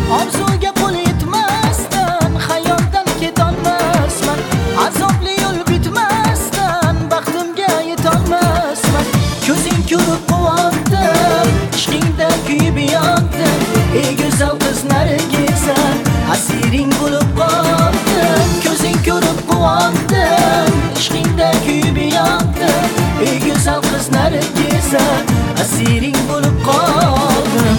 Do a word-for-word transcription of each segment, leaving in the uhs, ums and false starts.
Orzuga qo'l yetmasdan xayoldan ketolmasman. Azobli yo'l bitmasdan baxtimga yetolmasman. Ko'zing ko'rib quvondim, ishqingda kuyib yondim. Ey go'zal qiz Nargiza, asiring bo'lib qoldim. Ko'zing ko'rib quvondim, ishqingda kuyib yondim. Ey go'zal qiz Nargiza, asiring bo'lib qoldim.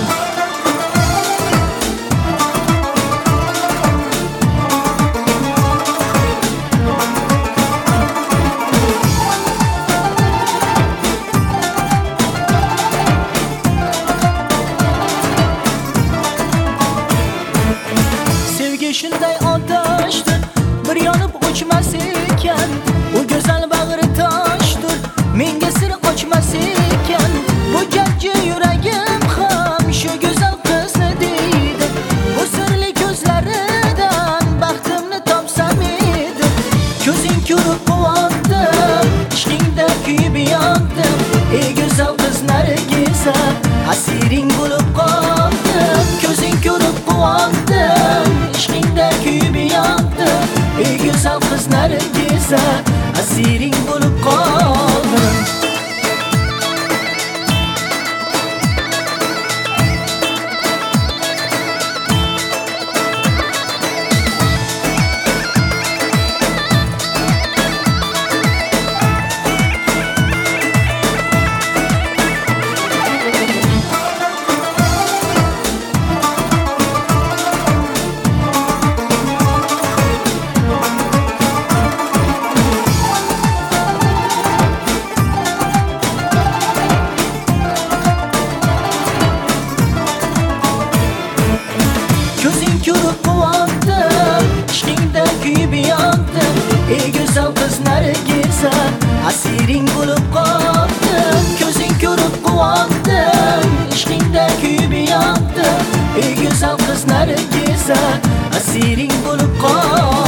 Shunday otashdir, bir yonib o'chmas ekan. U go'zal bag'ri toshdir, menga sir ochmas ekan. Bu jajji yuragim ham shu go'zal qizni deydi. Bu sirli ko'zlaridan baxtimni topsam edi. Ko'zing ko'rib quvondim, ishqingda kuyib yondim. Ey go'zal qiz Nargiza, asiring bo'lib qoldim. Ko'zing ko'rib quvondim, ishqingda kuyib yondim. Ey go'zal qiz Nargiza, asiring bo'lib qoldim. Ko'rib quvondim, ishqingda kuyib yondim. Ey go'zal qiz Nargiza, asiring bo'lib qoldim. Ko'zing ko'rib quvondim, ishqingda kuyib yondim. Ey go'zal qiz Nargiza, asiring bo'lib qoldim.